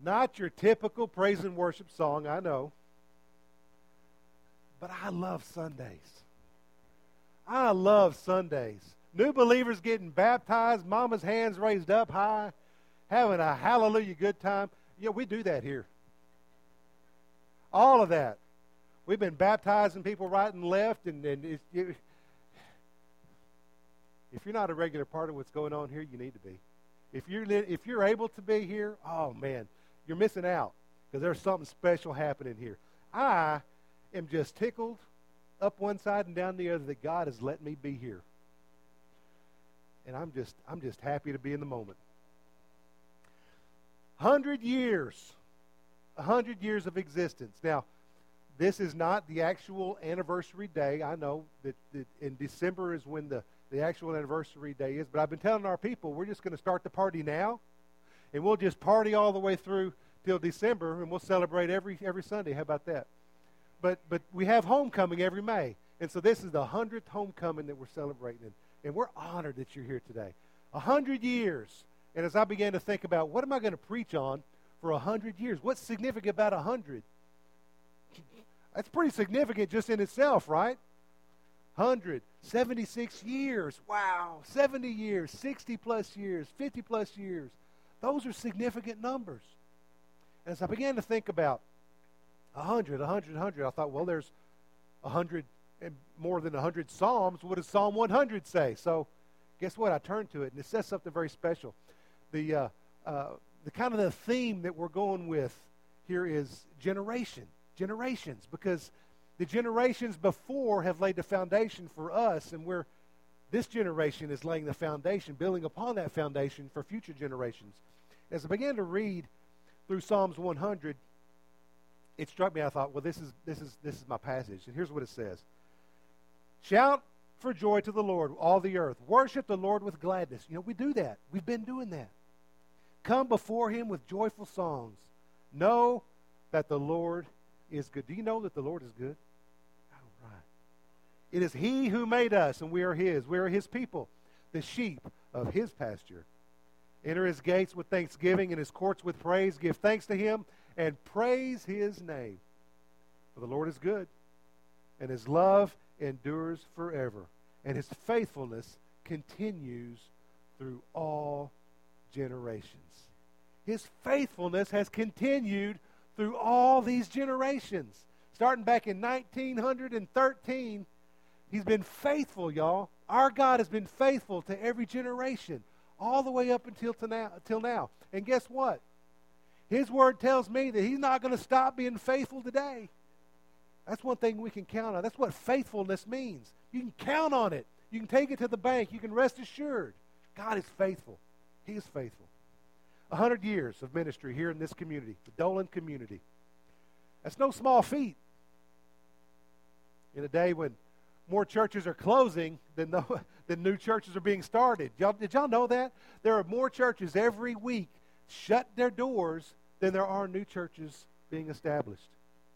Not your typical praise and worship song, I know. But I love Sundays. I love Sundays. New believers getting baptized, mama's hands raised up high, having a hallelujah good time. Yeah, we do that here. All of that. We've been baptizing people right and left, and if you're not a regular part of what's going on here, you need to be. If you're able to be here, oh man, you're missing out because there's something special happening here. I am just tickled up one side and down the other that God has let me be here, and I'm just happy to be in the moment. 100 years of existence. Now, this is not the actual anniversary day. I know that in December is when the actual anniversary day is, but I've been telling our people we're just going to start the party now, and we'll just party all the way through till December, and we'll celebrate every Sunday. How about that? But we have homecoming every May, and so this is the 100th homecoming that we're celebrating, and we're honored that you're here today. 100 years, and as I began to think about what am I going to preach on for 100 years, what's significant about 100? That's pretty significant just in itself, right? 100, 76 years, wow, 70 years, 60 plus years, 50 plus years. Those are significant numbers. And as I began to think about 100, I thought, well, there's 100 and more than 100 Psalms. What does Psalm 100 say? So guess what? I turned to it, and it says something very special. The kind of the theme that we're going with here is generations, because the generations before have laid the foundation for us, and this generation is laying the foundation, building upon that foundation for future generations. As I began to read through Psalms 100, it struck me. I thought, well, this is my passage, and here's what it says: "Shout for joy to the Lord, all the earth. Worship the Lord with gladness." You know, we do that. We've been doing that. "Come before Him with joyful songs. Know that the Lord is good." Do you know that the Lord is good? All right. "It is He who made us, and we are His. We are His people, the sheep of His pasture. Enter His gates with thanksgiving and His courts with praise. Give thanks to Him and praise His name. For the Lord is good, and His love endures forever, and His faithfulness continues through all generations." His faithfulness has continued through all these generations. Starting back in 1913, He's been faithful, y'all. Our God has been faithful to every generation, all the way up until now. And guess what? His word tells me that He's not going to stop being faithful today. That's one thing we can count on. That's what faithfulness means. You can count on it. You can take it to the bank. You can rest assured. God is faithful. He is faithful. 100 years of ministry here in this community, the Dolan community. That's no small feat. In a day when more churches are closing than new churches are being started. Did y'all know that? There are more churches every week shut their doors than there are new churches being established.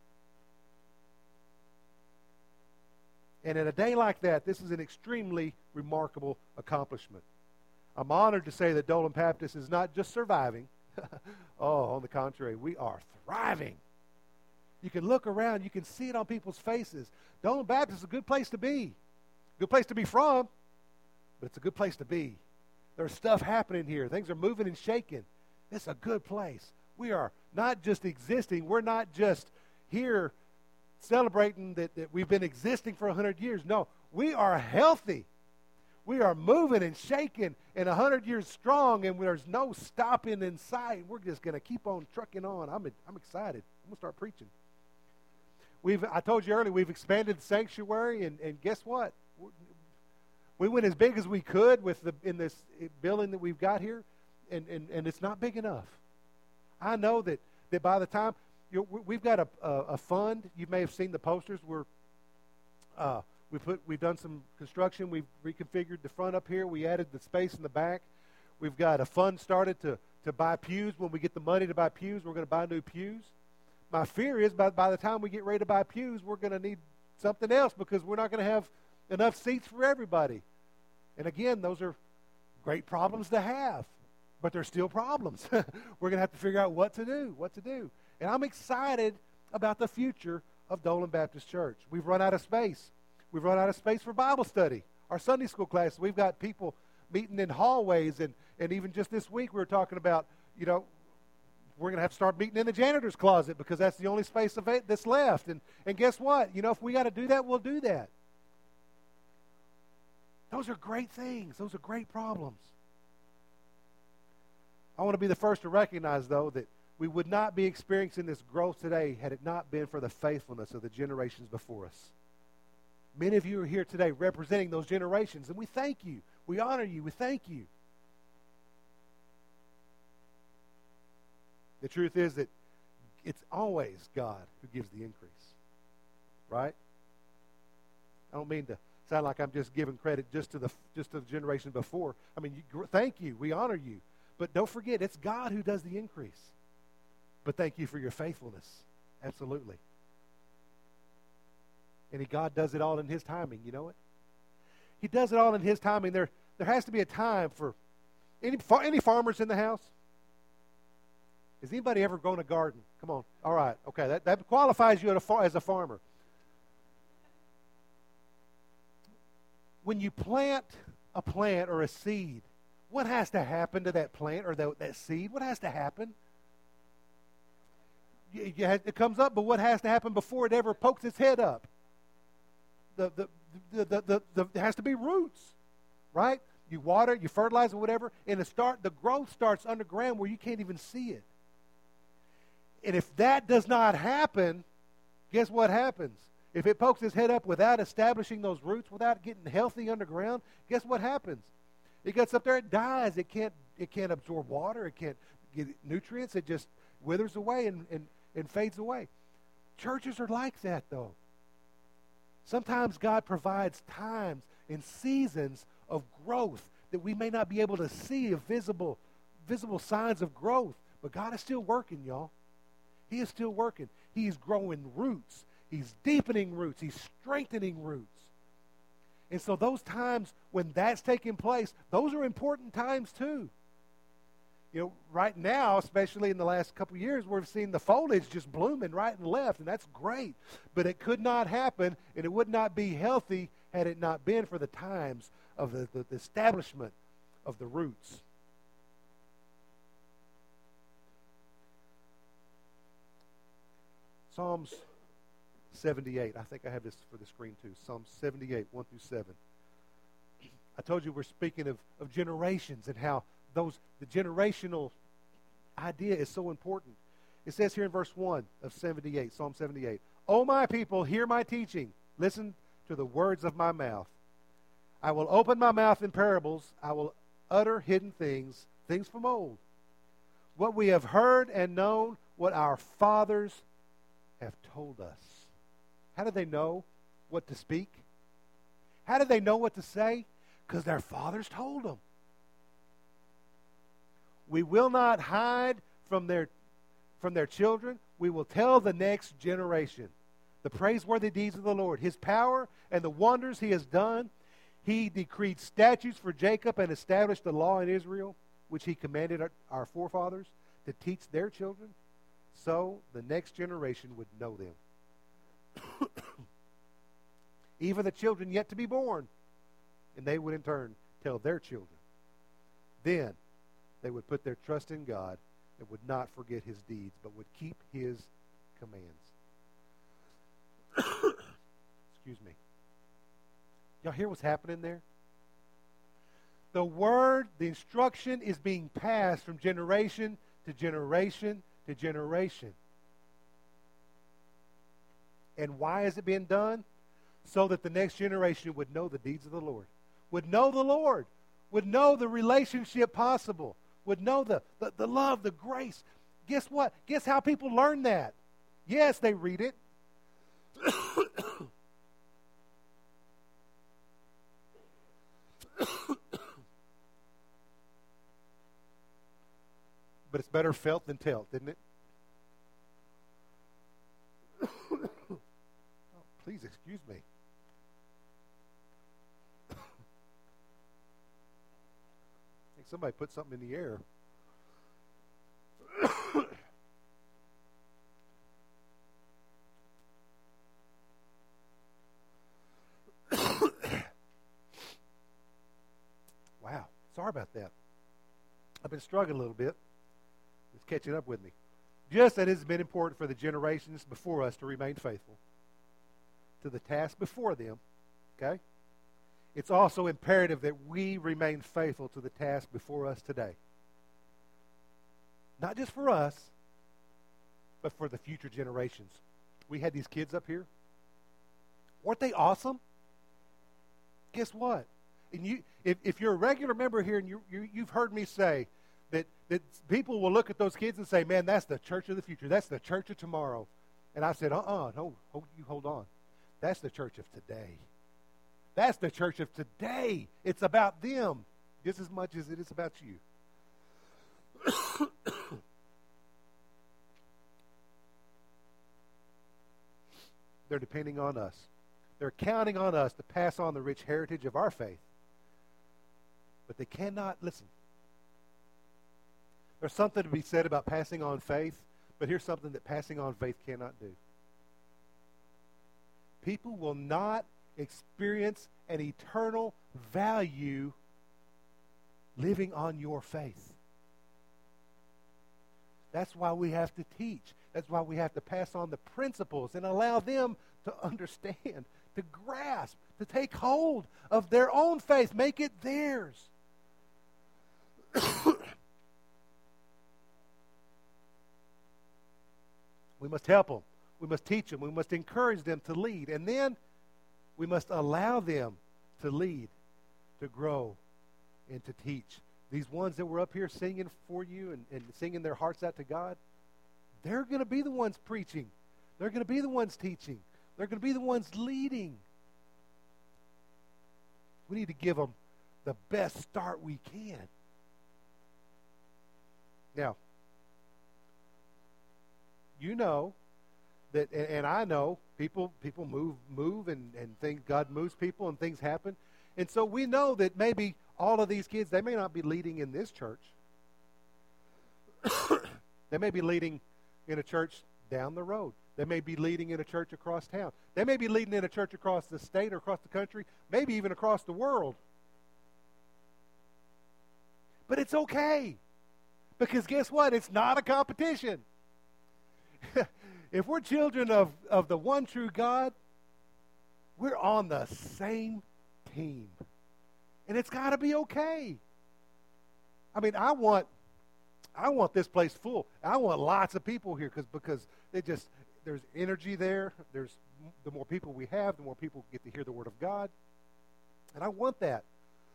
And in a day like that, this is an extremely remarkable accomplishment. I'm honored to say that Dolan Baptist is not just surviving. Oh, on the contrary, we are thriving. You can look around, you can see it on people's faces. Dolan Baptist is a good place to be. Good place to be from, but it's a good place to be. There's stuff happening here. Things are moving and shaking. It's a good place. We are not just existing. We're not just here celebrating that we've been existing for 100 years. No, we are healthy. We are moving and shaking and 100 years strong, and there's no stopping in sight. We're just going to keep on trucking on. I'm excited. I'm going to start preaching. I told you earlier, we've expanded the sanctuary, and guess what? We went as big as we could in this building that we've got here, and it's not big enough. I know that by the time we've got a fund. You may have seen the posters. We've done some construction. We've reconfigured the front up here. We added the space in the back. We've got a fund started to buy pews. When we get the money to buy pews, we're going to buy new pews. My fear is by the time we get ready to buy pews, we're going to need something else because we're not going to have enough seats for everybody. And again, those are great problems to have. but there's still problems. We're going to have to figure out what to do. And I'm excited about the future of Dolan Baptist Church. We've run out of space. We've run out of space for Bible study. Our Sunday school class, we've got people meeting in hallways, and even just this week we were talking about, we're going to have to start meeting in the janitor's closet because that's the only space that's left. And guess what? If we got to do that, we'll do that. Those are great things. Those are great problems. I want to be the first to recognize, though, that we would not be experiencing this growth today had it not been for the faithfulness of the generations before us. Many of you are here today representing those generations, and we thank you. We honor you. We thank you. The truth is that it's always God who gives the increase, right? I don't mean to sound like I'm just giving credit just to the generation before. I mean, thank you. We honor you. But don't forget, it's God who does the increase. But thank you for your faithfulness. Absolutely. And God does it all in His timing. You know it? He does it all in His timing. There has to be a time for any farmers in the house? Has anybody ever grown a garden? Come on. All right. Okay. That qualifies you as a farmer. When you plant a plant or a seed, what has to happen to that plant or that seed? What has to happen? It comes up, but what has to happen before it ever pokes its head up? There has to be roots, right? You water, you fertilize, or whatever, and the growth starts underground where you can't even see it. And if that does not happen, guess what happens? If it pokes its head up without establishing those roots, without getting healthy underground, guess what happens? It gets up there, it dies. It can't absorb water. It can't get nutrients. It just withers away and fades away. Churches are like that, though. Sometimes God provides times and seasons of growth that we may not be able to see visible signs of growth. But God is still working, y'all. He is still working. He's growing roots. He's deepening roots. He's strengthening roots. And so those times when that's taking place, those are important times too. Right now, especially in the last couple of years, we've seen the foliage just blooming right and left, and that's great. But it could not happen, and it would not be healthy had it not been for the times of the establishment of the roots. Psalms 78. I think I have this for the screen too. Psalm 78, 1 through 7. I told you we're speaking of generations and how the generational idea is so important. It says here in verse 1 of 78, Psalm 78, O my people, hear my teaching. Listen to the words of my mouth. I will open my mouth in parables. I will utter hidden things from old. What we have heard and known, what our fathers have told us. How did they know what to speak? How did they know what to say? Because their fathers told them. We will not hide from their children. We will tell the next generation the praiseworthy deeds of the Lord, His power and the wonders He has done. He decreed statutes for Jacob and established the law in Israel, which He commanded our forefathers to teach their children, so the next generation would know them. Even the children yet to be born, and they would in turn tell their children. Then they would put their trust in God and would not forget His deeds, but would keep His commands. Excuse me. Y'all hear what's happening there? The word, the instruction is being passed from generation to generation to generation. And why is it being done? So that the next generation would know the deeds of the Lord. Would know the Lord. Would know the relationship possible. Would know the love, the grace. Guess what? Guess how people learn that? Yes, they read it. But it's better felt than telt, isn't it? Oh, please excuse me. I think somebody put something in the air. about that. I've been struggling a little bit. It's catching up with me. Just that it's been important for the generations before us to remain faithful to the task before them, okay? It's also imperative that we remain faithful to the task before us today. Not just for us, but for the future generations. We had these kids up here. Weren't they awesome? Guess what? And if you're a regular member here and you've heard me say that people will look at those kids and say, man, that's the church of the future. That's the church of tomorrow. And I said, no, hold on. That's the church of today. That's the church of today. It's about them just as much as it is about you. They're depending on us. They're counting on us to pass on the rich heritage of our faith. But they cannot, listen, there's something to be said about passing on faith, but here's something that passing on faith cannot do. People will not experience an eternal value living on your faith. That's why we have to teach. That's why we have to pass on the principles and allow them to understand, to grasp, to take hold of their own faith. Make it theirs. We must help them. We must teach them. We must encourage them to lead. And then we must allow them to lead, to grow, and to teach. These ones that were up here singing for you and singing their hearts out to God, they're going to be the ones preaching. They're going to be the ones teaching. They're going to be the ones leading. We need to give them the best start we can. Now, you know that, and I know people move and think God moves people and things happen. And so we know that maybe all of these kids, they may not be leading in this church. They may be leading in a church down the road. They may be leading in a church across town. They may be leading in a church across the state or across the country, maybe even across the world. But it's okay. Because guess what? It's not a competition. If we're children of the one true God, we're on the same team. And it's got to be okay. I mean, I want this place full. I want lots of people here because there's energy there. The more people we have, the more people get to hear the Word of God. And I want that.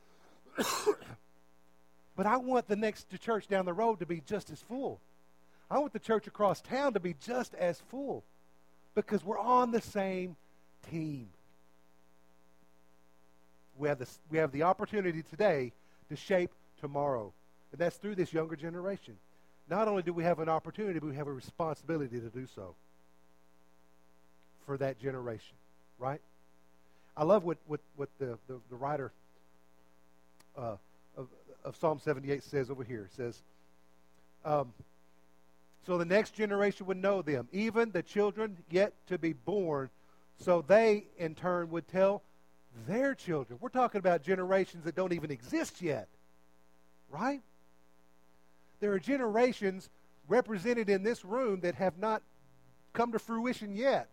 But I want the next church down the road to be just as full. I want the church across town to be just as full because we're on the same team. We have the opportunity today to shape tomorrow, and that's through this younger generation. Not only do we have an opportunity, but we have a responsibility to do so for that generation, right? I love what the writer of Psalm 78 says over here. It says, so the next generation would know them, even the children yet to be born, so they in turn would tell their children. We're talking about generations that don't even exist yet, right? There are generations represented in this room that have not come to fruition yet.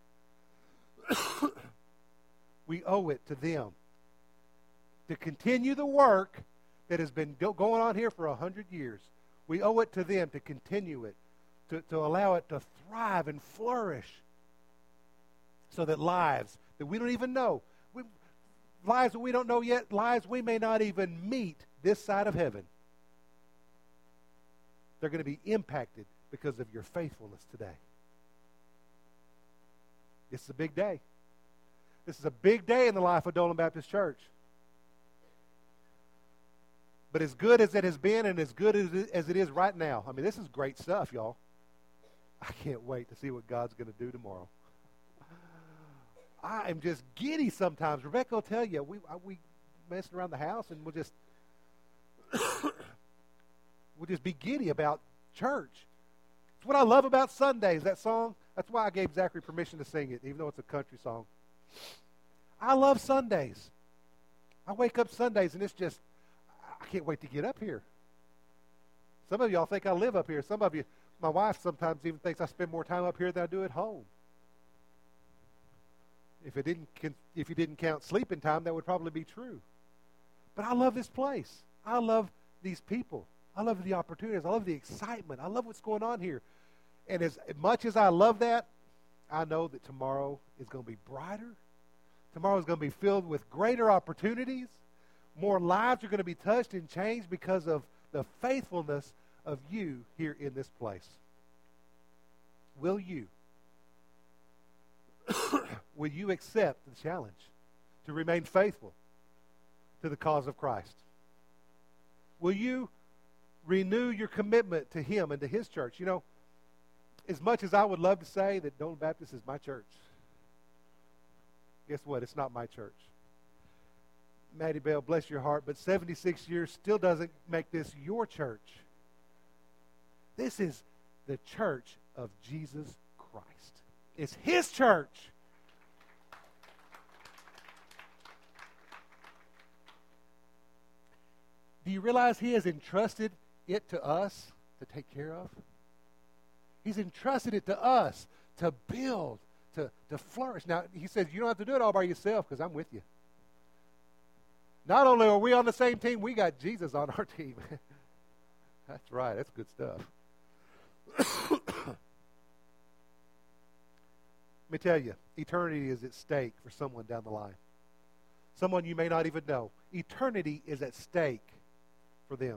We owe it to them to continue the work that has been going on here for 100 years. We owe it to them to continue it, to allow it to thrive and flourish so that lives that we don't even know, lives that we don't know yet, lives we may not even meet this side of heaven, they're going to be impacted because of your faithfulness today. This is a big day. This is a big day in the life of Dolan Baptist Church. But as good as it has been and as good as it is right now, I mean, this is great stuff, y'all. I can't wait to see what God's going to do tomorrow. I am just giddy sometimes. Rebecca will tell you, we messing around the house and we'll just be giddy about church. It's what I love about Sundays, that song. That's why I gave Zachary permission to sing it, even though it's a country song. I love Sundays. I wake up Sundays and it's just, I can't wait to get up here. Some of y'all think I live up here. Some of you, my wife sometimes even thinks I spend more time up here than I do at home. If you didn't count sleeping time, that would probably be true. But I love this place. I love these people. I love the opportunities. I love the excitement. I love what's going on here. And as much as I love that, I know that tomorrow is going to be brighter. Tomorrow is going to be filled with greater opportunities. More lives are going to be touched and changed because of the faithfulness of you here in this place. Will you? Will you accept the challenge to remain faithful to the cause of Christ? Will you renew your commitment to Him and to His church? You know, as much as I would love to say that Dolan Baptist is my church, guess what? It's not my church. Maddie Bell, bless your heart, but 76 years still doesn't make this your church. This is the church of Jesus Christ. It's His church. Do you realize He has entrusted it to us to take care of? He's entrusted it to us to build, to flourish. Now, He says, you don't have to do it all by yourself because I'm with you. Not only are we on the same team, we got Jesus on our team. That's right. That's good stuff. Let me tell you, eternity is at stake for someone down the line. Someone you may not even know. Eternity is at stake for them.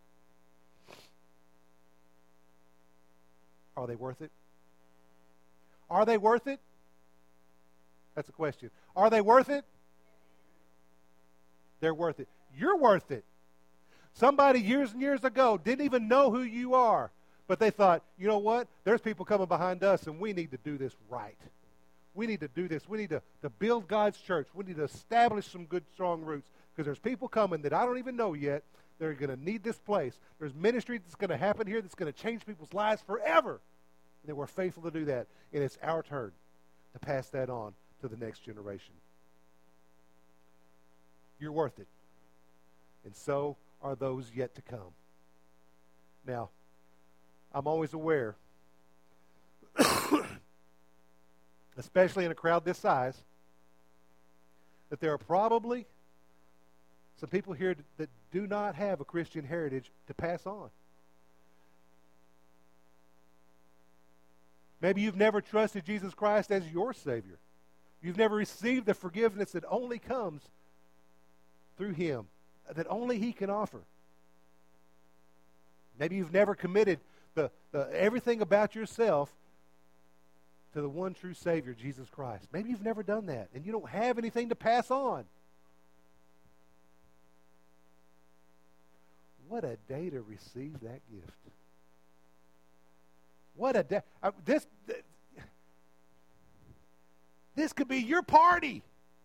Are they worth it? Are they worth it? That's a question. Are they worth it? They're worth it. You're worth it. Somebody years and years ago didn't even know who you are, but they thought, you know what? There's people coming behind us, and we need to do this right. We need to do this. We need to build God's church. We need to establish some good, strong roots because there's people coming that I don't even know yet. They're going to need this place. There's ministry that's going to happen here that's going to change people's lives forever. And then we're faithful to do that. And it's our turn to pass that on to the next generation. You're worth it. And so are those yet to come. Now, I'm always aware, especially in a crowd this size, that there are probably some people here that do not have a Christian heritage to pass on. Maybe you've never trusted Jesus Christ as your Savior. You've never received the forgiveness that only comes through Him, that only He can offer. Maybe you've never committed the everything about yourself to the one true Savior, Jesus Christ. Maybe you've never done that, and you don't have anything to pass on. What a day to receive that gift. What a day. This could be your party.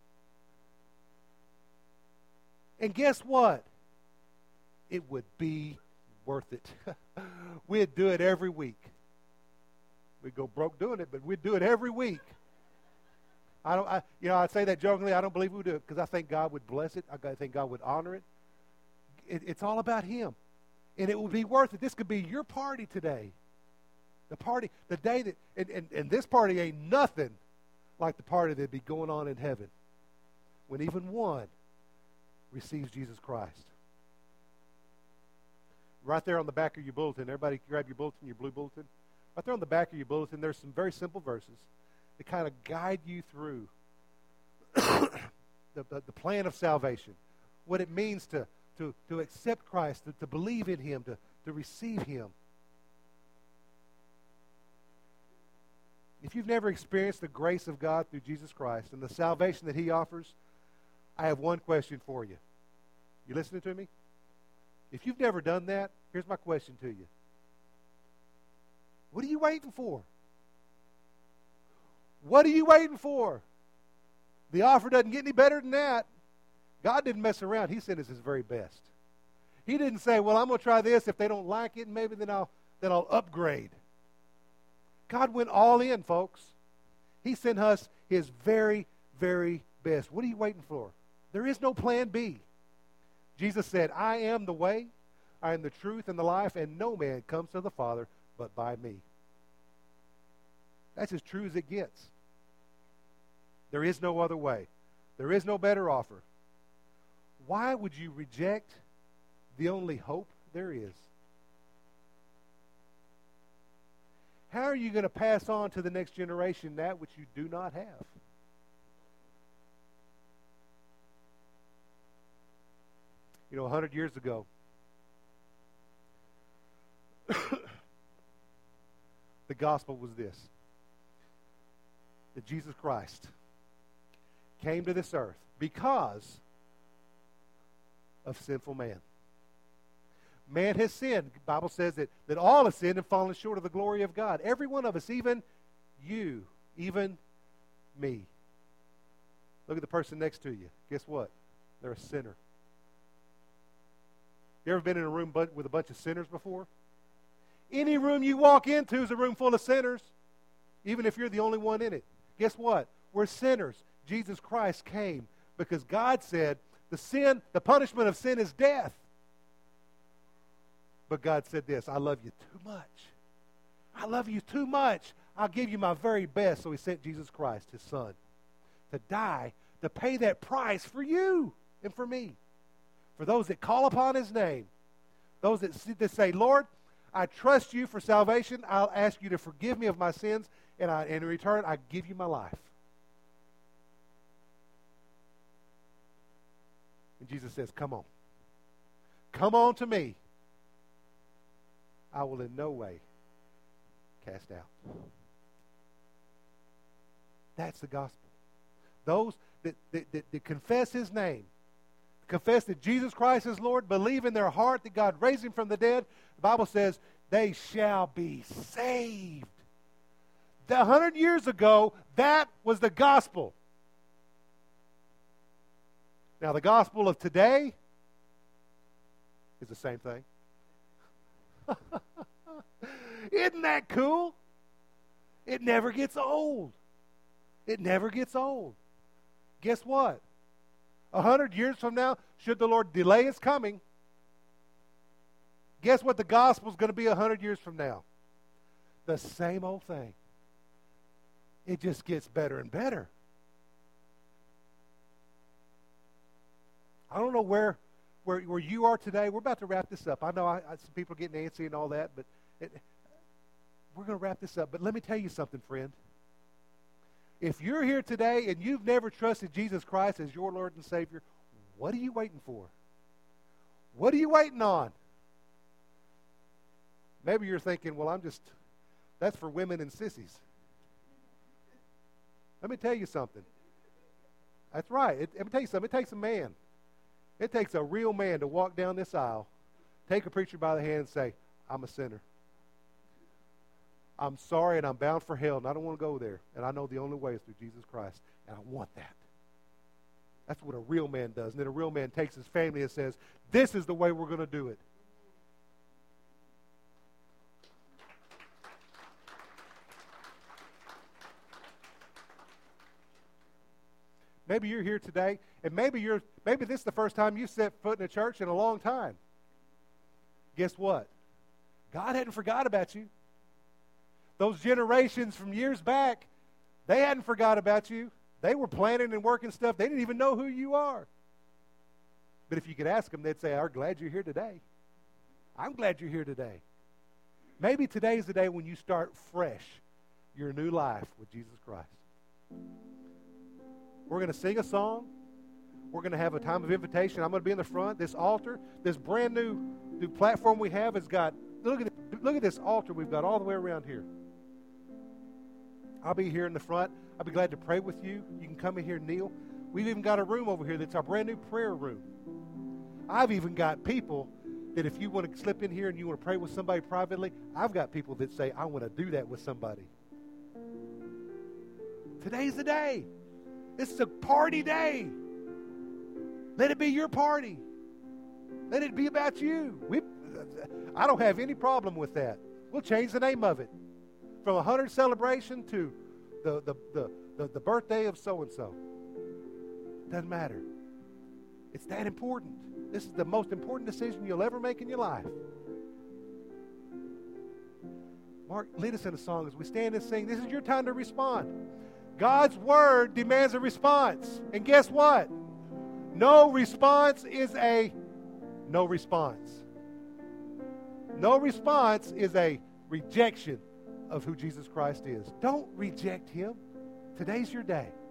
And guess what? It would be worth it. We'd do it every week. We'd go broke doing it, but we'd do it every week. I say that jokingly. I don't believe we would do it because I think God would bless it. I think God would honor it. It's all about Him. And it would be worth it. This could be your party today. The party, the day that, and this party ain't nothing like the party that'd be going on in heaven when even one receives Jesus Christ. Right there on the back of your bulletin, everybody grab your bulletin, your blue bulletin. Right there on the back of your bulletin, there's some very simple verses that kind of guide you through the plan of salvation, what it means to accept Christ, to believe in Him, to receive Him. If you've never experienced the grace of God through Jesus Christ and the salvation that He offers, I have one question for you. You listening to me? If you've never done that, here's my question to you. What are you waiting for? What are you waiting for? The offer doesn't get any better than that. God didn't mess around. He sent us His very best. He didn't say, well, I'm going to try this. If they don't like it, maybe then I'll upgrade. God went all in, folks. He sent us His very, very best. What are you waiting for? There is no plan B. Jesus said, I am the way, I am the truth and the life, and no man comes to the Father but by me. That's as true as it gets. There is no other way. There is no better offer. Why would you reject the only hope there is? How are you going to pass on to the next generation that which you do not have? You know, 100 years ago, the gospel was this: that Jesus Christ came to this earth because of sinful man. Man has sinned. The Bible says that all have sinned and fallen short of the glory of God. Every one of us, even you, even me. Look at the person next to you. Guess what? They're a sinner. You ever been in a room with a bunch of sinners before? Any room you walk into is a room full of sinners, even if you're the only one in it. Guess what? We're sinners. Jesus Christ came because God said the punishment of sin is death. But God said this: I love you too much. I love you too much. I'll give you my very best. So he sent Jesus Christ, his son, to die, to pay that price for you and for me. For those that call upon his name, those that say, Lord, I trust you for salvation. I'll ask you to forgive me of my sins, and in return, I give you my life. And Jesus says, come on. Come on to me. I will in no way cast out. That's the gospel. Those that confess his name, confess that Jesus Christ is Lord, believe in their heart that God raised him from the dead, the Bible says they shall be saved. 100 years ago, that was the gospel. Now, the gospel of today is the same thing. Isn't that cool? It never gets old. It never gets old. Guess what? 100 years from now, should the Lord delay his coming, guess what the gospel is going to be 100 years from now? The same old thing. It just gets better and better. I don't know where you are today. We're about to wrap this up. I know some people are getting antsy and all that, but we're going to wrap this up. But let me tell you something, friend. If you're here today and you've never trusted Jesus Christ as your Lord and Savior, what are you waiting for? What are you waiting on? Maybe you're thinking, well, that's for women and sissies. Let me tell you something. That's right. Let me tell you something. It takes a man. It takes a real man to walk down this aisle, take a preacher by the hand and say, I'm a sinner. I'm sorry and I'm bound for hell and I don't want to go there. And I know the only way is through Jesus Christ. And I want that. That's what a real man does. And then a real man takes his family and says, this is the way we're going to do it. Maybe you're here today, and maybe this is the first time you've set foot in a church in a long time. Guess what? God hadn't forgot about you. Those generations from years back, they hadn't forgot about you. They were planning and working stuff. They didn't even know who you are. But if you could ask them, they'd say, I'm glad you're here today. I'm glad you're here today. Maybe today's the day when you start fresh your new life with Jesus Christ. We're going to sing a song. We're going to have a time of invitation. I'm going to be in the front. This altar, this brand new platform we have has got, look at this altar we've got all the way around here. I'll be here in the front. I'll be glad to pray with you. You can come in here and kneel. We've even got a room over here that's our brand new prayer room. I've even got people that if you want to slip in here and you want to pray with somebody privately, I've got people that say, I want to do that with somebody. Today's the day. This is a party day. Let it be your party. Let it be about you. I don't have any problem with that. We'll change the name of it. From 100 celebration to the birthday of so-and-so. Doesn't matter. It's that important. This is the most important decision you'll ever make in your life. Mark, lead us in a song as we stand and sing. This is your time to respond. God's word demands a response. And guess what? No response is a no response. No response is a rejection of who Jesus Christ is. Don't reject him. Today's your day.